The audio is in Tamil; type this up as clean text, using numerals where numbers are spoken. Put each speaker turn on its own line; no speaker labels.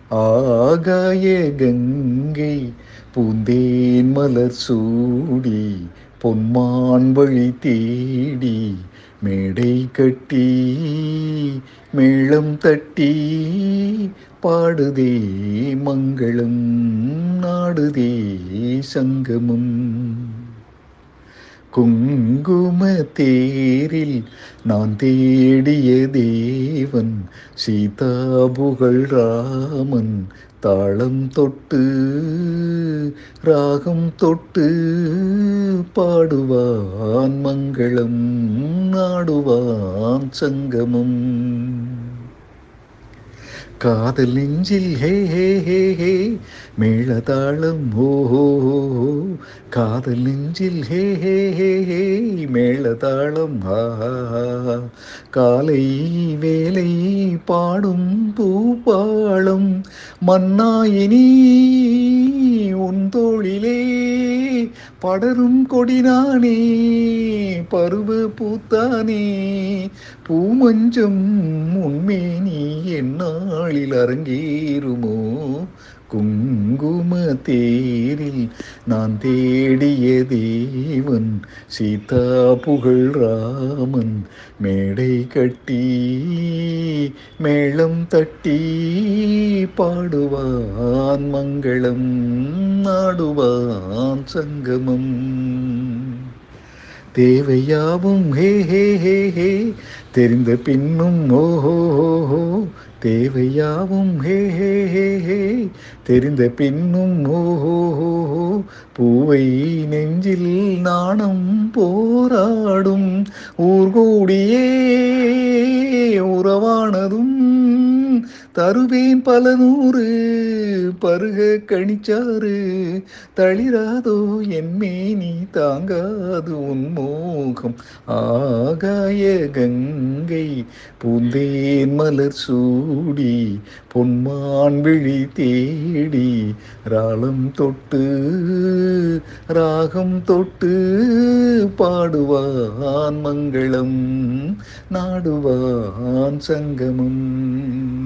ஆகாய கங்கை பூந்தேன் மலர் சூடி பொன்மான் வழி தேடி மேடை கட்டி மேளம் தட்டி பாடுதே மங்களம் நாடுதே சங்கமம். குங்கும தேரில் நான் தேடிய தேவன் சீதா புகழ் ராமன் தாளம் தொட்டு ராகம் தொட்டு பாடுவான் மங்களம் நாடுவான் சங்கமம். காதல் நெஞ்சில் ஹே ஹே ஹே ஹே மேளதாளம் ஹோ ஹோ ஹோ ஹோ. காதல் நெஞ்சில் ஹே ஹே ஹே ஹே மேளதாளம் ஹா ஹா ஹா. காலை வேலை பாடும் பூபாளம் மன்னாயினி உன் தோளிலே படரும் கொடினானே பருவ பூத்தானே பூமஞ்சம் உன்மேனி எந்நாளில் அரங்கேறுமோ. குங்கும தேரில் நான் தேடிய தேவன் சீதா புகழ் ராமன் மேடை கட்டி மேளம் தட்டி பாடுவான் மங்களம் நாடுவான் சங்கமம். தேவையாவும் ஹே ஹே ஹே ஹே தெரிந்த பின்னும் ஓஹோ ஹோ. தேவையாவும் ஹே ஹே ஹே ஹே தெரிந்த பின்னும் ஓஹோ ஹோ. பூவை நெஞ்சில் நாணம் போராடும் ஊர்கூடியே உறவானதும் தருவேன் பல நூறு பருக கணிச்சாறு தளிராதோ என் மேனி தாங்காது உன்மோகம். ஆகாய கங்கை பூந்தேன் மலர் சூடி பொன்மான் விழி தேடி ராளம் தொட்டு ராகம் தொட்டு பாடுவான் மங்களம் நாடுவான் சங்கமம்.